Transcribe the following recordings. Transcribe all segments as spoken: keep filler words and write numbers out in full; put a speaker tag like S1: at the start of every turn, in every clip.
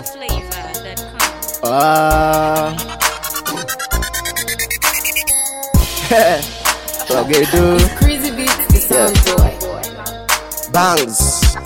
S1: flavor dot com.
S2: Ah, okay, dude.
S3: Crazy Beats, the sound boy.
S2: Bangs.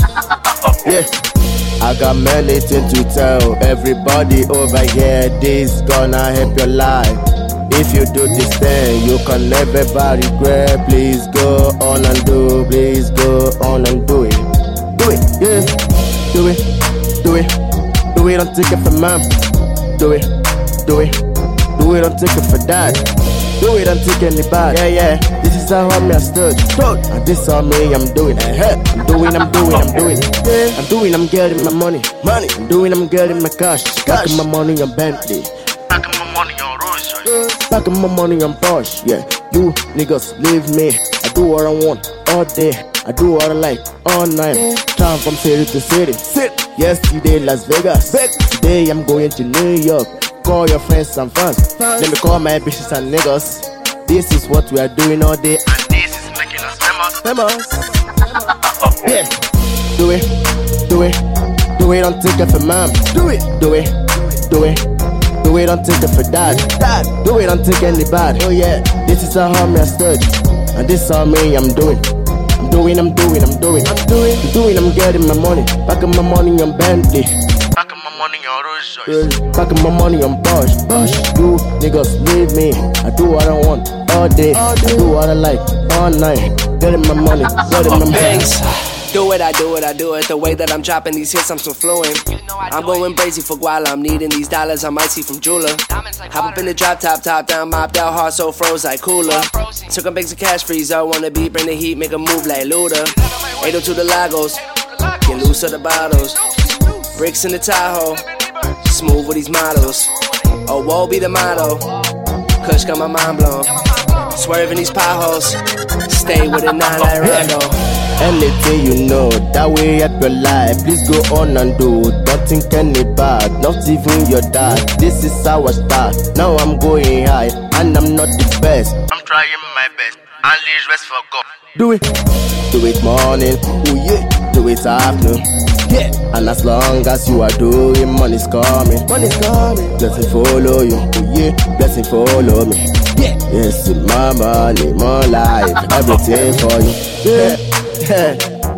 S2: Yeah. I got many things to tell everybody over here. This gonna help your life. If you do this thing, you can never regret. Please go on and do. Please go on and do it. Do it, yeah. Do it, do it, do it. Don't take it for mom. Do it, do it, do it. Don't take it for dad. Do it, don't take any bad. Yeah, yeah. This is how me I stood. Stood. And this how me I'm doing. Uh-huh. I'm doing, I'm doing, I'm doing. Yeah. I'm doing, I'm getting my money. Money. I'm doing, I'm getting my cash. Cash. My money on Bentley.
S4: Backing my money on Rolls Royce.
S2: Backing my money on Porsche. Yeah. You niggas leave me. I do what I want all day. I do what I like all night. Yeah. Travel from city to city. City. Yesterday Las Vegas. Vegas. Today I'm going to New York. Call your friends and fans. Let me call my bitches and niggas. This is what we are doing all day.
S4: And this is making us famous.
S2: Famous. Yeah. Do it, do it, do it. Don't take it for mom. Do it, do it, do it, do it. Don't take it for dad. Dad. Do it. Don't take any bad. Oh yeah. This is how me I stood, and this is how me I'm doing. I'm doing, I'm doing, I'm doing, I'm doing, I'm doing. I'm getting my money. Backing my money on Bentley.
S4: Backing my money on Rolls Royce.
S2: Backing my money on Porsche. You niggas leave me. I do what I want all day. I do what I like all night. Getting my money, getting my money.
S5: Do it, I do it, I do it. The way that I'm dropping these hits, I'm so fluent. I'm going crazy for guala. I'm needing these dollars I might see from jeweler. Hop up in the drop top, top down, mopped out, heart so froze like cooler. Took a bags of cash freeze. I wanna beat, bring the heat, make a move like Luda. eight oh two the Lagos, get loose of the bottles. Bricks in the Tahoe, smooth with these models. Oh, woe be the motto. Kush got my mind blown. Swerving these potholes. Stay with a nine like Rondo.
S2: Anything you know, that way help your life. Please go on and do. Don't think any bad, not even your dad. This is how I start. Now I'm going high, and I'm not the best.
S4: I'm trying my best. Unleash rest for God.
S2: Do it, do it morning. Oh yeah, do it afternoon. Yeah, and as long as you are doing, money's coming. Money's coming. Blessing follow you. Oh yeah, blessing follow me. Yeah, yes, it's my money, my life, everything for you. Yeah, yeah.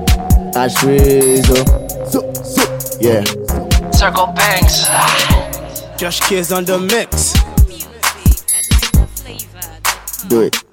S2: Ashrizo, so, so, yeah.
S5: Circle bangs.
S6: Josh Kids on the mix.
S1: Music at flavor dot com.
S2: Do it.